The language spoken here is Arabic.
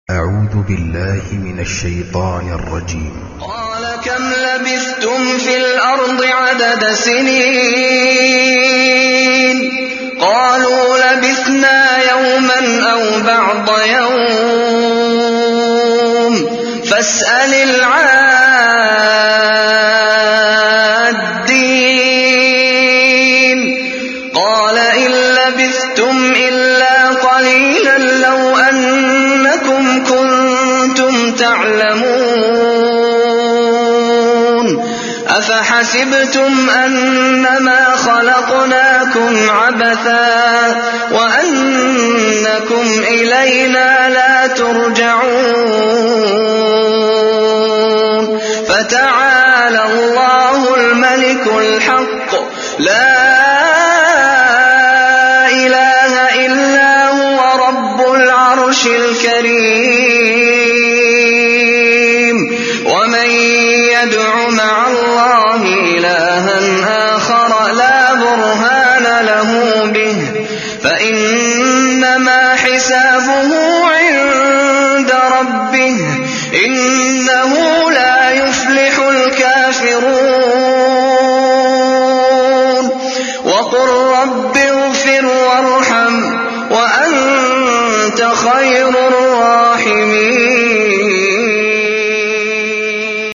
أعوذ بالله من الشيطان الرجيم. قال كم لبثتم في الأرض عدد سنين قالوا لبثنا يوما أو بعض يوم فاسأل العادين قال إن لبثتم إلا قليلا لو أنكم كنتم تعلمون أفحسبتم أنما خلقناكم عبثا وأنكم إلينا لا ترجعون فتعالى الله الملك الحق لا إله إلا هو رب العرش الكريم ومن يدع مع الله إلها آخر لا برهان له به فإنما حسابه عند ربه إنه